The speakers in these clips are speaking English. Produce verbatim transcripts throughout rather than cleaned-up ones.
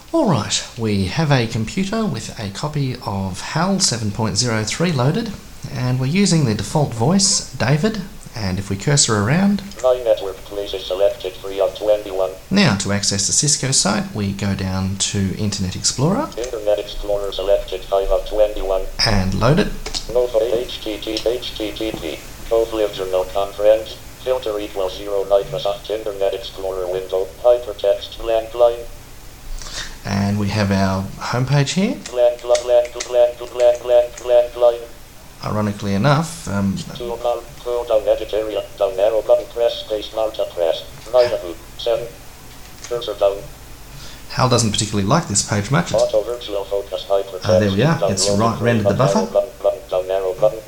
Alright, we have a computer with a copy of HAL seven point oh three loaded, and we're using the default voice, David, and if we cursor around... My network places selected three of twenty-one. Now, to access the Cisco site, we go down to Internet Explorer. Internet Explorer selected five of twenty-one. And load it. No for H T T P, H T T P. Conflict journal conference. Filter equals zero Microsoft Internet Explorer window. Hypertext blank line. And we have our homepage here. Blank, blank, blank, blank, blank, blank, blank line. Ironically enough, um, Toolbar, pull down editorial, down arrow button, press space bar to press. Nine seven. Cursor down. HAL doesn't particularly like this page much. It's, Auto virtual focus hypertext. uh, there we are. It's right rendered the buffer. Button, button, down arrow button.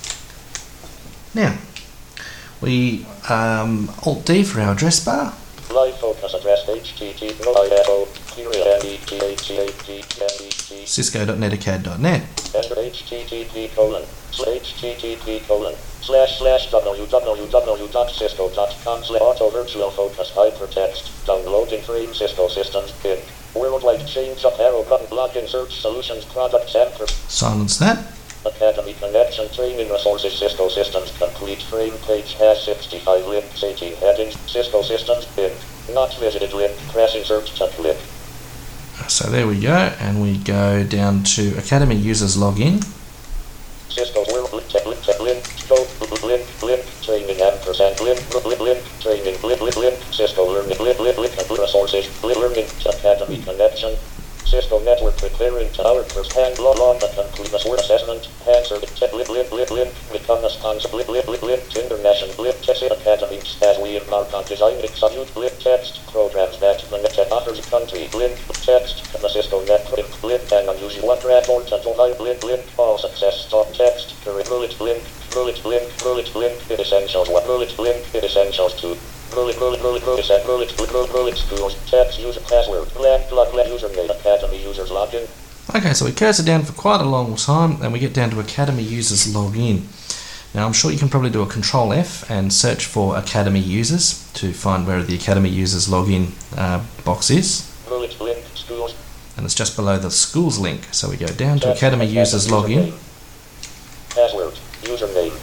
Now, we um, Alt D for our address bar. Live focus address H T T P I F O N E T H A T N E T cisco dot netacad dot net. Enter H T T P colon H T T P colon slash slash www dot cisco dot com slash auto virtual focus hypertext downloading frame Cisco systems in worldwide change up arrow button login search solutions products enter. Silence that. Academy connection training resources Cisco systems complete frame page has sixty-five links eighteen headings Cisco systems in not visited link press insert to click. So there we go, and we go down to Academy Users Login. Cisco world link link link go link link training ampersand link link link training link link link Cisco learning link link link resources learning Academy connection. Cisco network preparing to our first hand log on the complete word assessment answer check link link link link become a sponsor link link link link international link test academy as we embark on design execute link text programs that the net offers country link text the Cisco network link and I'm using one report and all link link all success stop text current bullet link bullet link bullet link essentials one bullet link essentials two Bullet, bullet, bullet, bullet, bullet, bullet, bullet, bullet, schools, text, user, password, blank, plug, username, Academy users login. Okay, so we cursor down for quite a long time, and we get down to Academy Users Login. Now, I'm sure you can probably do a Control F and search for Academy Users to find where the Academy Users Login uh, box is. Bullet, link, schools. And it's just below the schools link. So we go down to Academy Users Login. Password, username.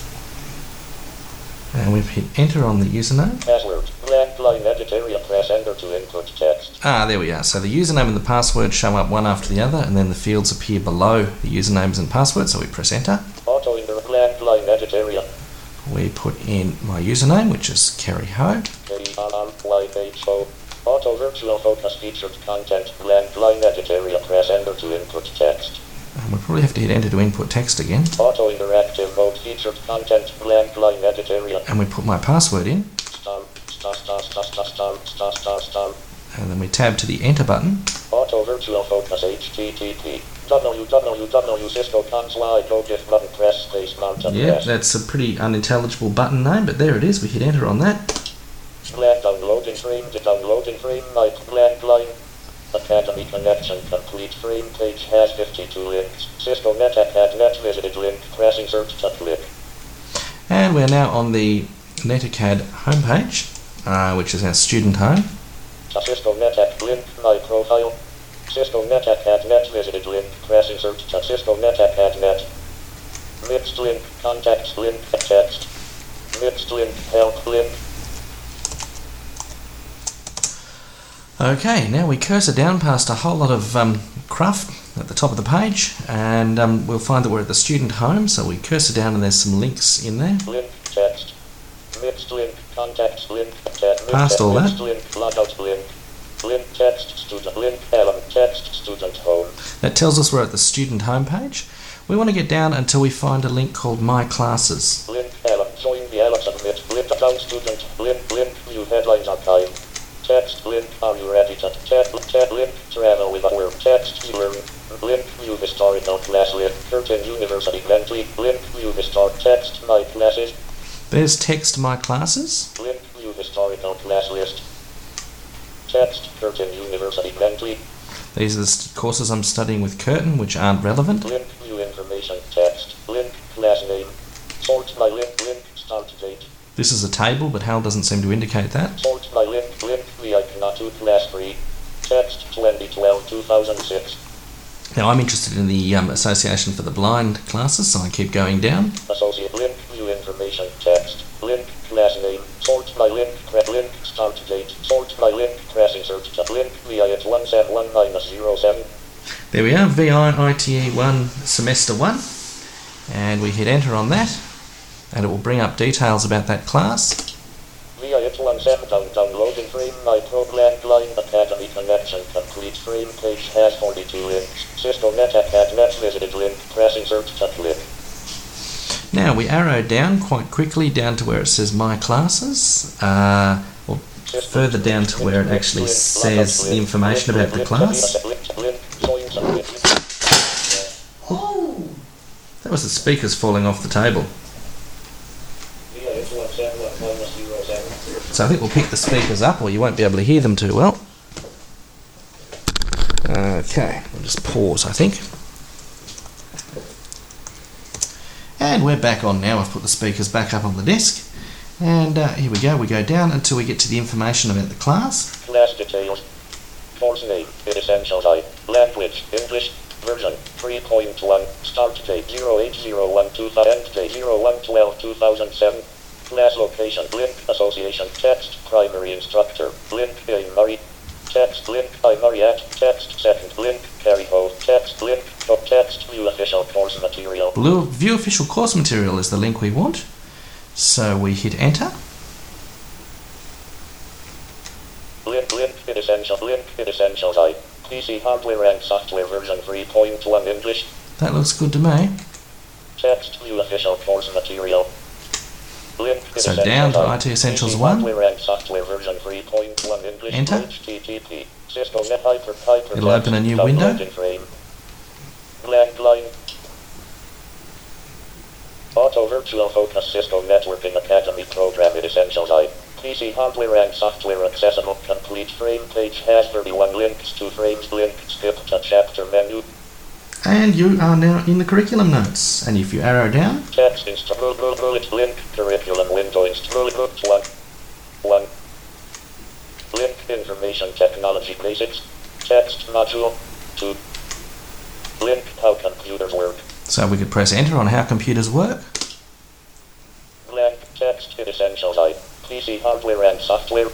And we've hit enter on the username. Password, blank line editorial, press enter to input text. Ah, there we are. So the username and the password show up one after the other, and then the fields appear below the usernames and passwords, so we press enter. Auto in the blank line editorial. We put in my username, which is Kerry Ho. K R R Y H O. Auto virtual focus featured content, blank line editorial, press enter to input text. And we'll probably have to hit enter to input text again. Auto interactive mode featured content blank line editorial. And we put my password in. Star, star, star, star, star, star, star, star, star. And then we tab to the enter button. Auto virtual focus H T T P www cisco dot com slash go gift button press space bar to Yeah, press. that's a pretty unintelligible button name, but there it is. We hit enter on that. Blank downloading frame to downloading frame like blank line. Academy connection complete frame page has fifty-two links. Cisco netacad net visited link press insert to click. And we're now on the Netacad homepage, uh, which is our student home. Cisco netacad link my profile. Cisco netacad net visited link press insert to Cisco netacad net. Mixed link contacts link text. Mixed link help link. Okay, now we cursor down past a whole lot of um, cruft at the top of the page, and um, we'll find that we're at the student home, so we cursor down and there's some links in there. Link text. Mixed link contacts link text. Past all that. Mixed link logout link. Link text student link element text student home. That tells us we're at the student home page. We want to get down until we find a link called My Classes. Link element join the element submit link down student link link view headlines archive. Text link, are you ready to text text link, travel with a word text, learn, link, view historical class link, Curtin University Bentley, link, view historic text, my classes. There's text My Classes. Link, view historical class list. Text, Curtin University Bentley. These are the st- courses I'm studying with Curtin, which aren't relevant. Link, view information text, link, class name. Sort by link, link, start date. This is a table, but HAL doesn't seem to indicate that. Sort by link, link, V I P not to class three. Text twenty twenty. two thousand six. Now I'm interested in the um, Association for the Blind classes, so I keep going down. Associate link, view information, text, link, class name, sort by link, press link, start date, sort by link, press insert to link, V I T one seven one minus zero seven. There we are, V I I T E one semester one, and we hit enter on that, and it will bring up details about that class. V I T one seven down, downloading frame, my program, line, academy connection, complete frame, page has forty-two links, Cisco Net Acad Net visited link, press insert to click. Now we arrow down quite quickly down to where it says my classes, uh, or further down to where it actually says the information about the class. Oh, that was the speakers falling off the table. So I think we'll pick the speakers up, or you won't be able to hear them too well. Okay, we'll just pause, I think. And we're back on now. I've put the speakers back up on the desk. And uh, here we go. We go down until we get to the information about the class. Class details. Course name, essential type, language, English, version three point one, start date zero eight zero one two thousand, end date zero one twelve two thousand seven. Class location, link, association, text, primary instructor, link, A. Murray, text, link, I. Murray at, text, second, link, carry code, text, link, top text, view official course material. Blue, view official course material is the link we want. So we hit enter. Link, link, essential, link, essential type, P C hardware and software version three point one English. That looks good to me. Text, view official course material. Link, so down to I T Essentials one. Enter. It'll open a new window. Blank line. Auto Virtual Focus Cisco Networking Academy Program Essential Type. P C hardware and software accessible. Complete frame page has thirty-one links. Two frames link. Skip to chapter menu. And you are now in the curriculum notes. And if you arrow down, text instrument bullet link curriculum window instrument one one link information technology basics text module two link how computers work. So we could press enter on how computers work. Blank text essential type P C hardware and software.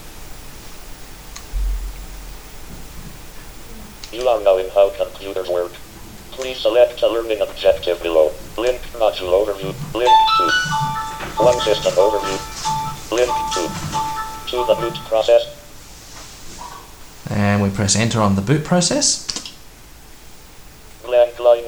You are now in how computers work. Please select a learning objective below. Link module overview. Link to one system overview. Link to to the boot process. And we press enter on the boot process. Blank line.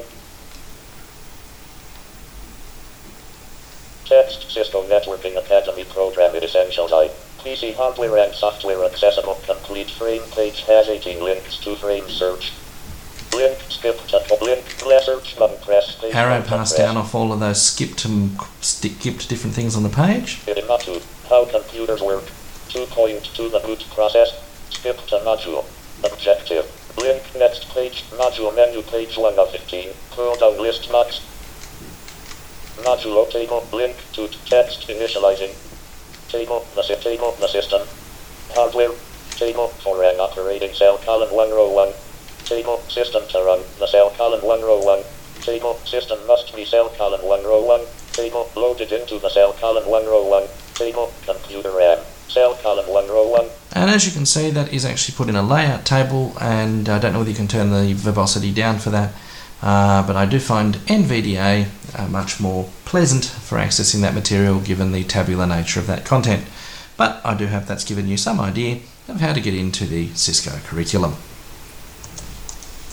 Text Cisco Networking Academy Program Essential Type. P C hardware and software accessible. Complete frame page has eighteen links. Two frames search. Link, skip to link, search button, press, page arrow pass down off all of those skipped and skipped different things on the page. Module, how computers work. two point two the boot process. Skip to module. Objective. Link next page. Module menu page one of fifteen. Pull down list box. Module table. Link to text initializing. Table the table the system. Hardware. Table for an operating cell column one row one. Table system to run the cell column one row one. Table system must be cell column one row one. Table loaded into the cell column one row one. Table computer RAM cell column one row one. And as you can see, that is actually put in a layout table, and I don't know whether you can turn the verbosity down for that, uh, but I do find N V D A uh, much more pleasant for accessing that material given the tabular nature of that content. But I do hope that's given you some idea of how to get into the Cisco curriculum.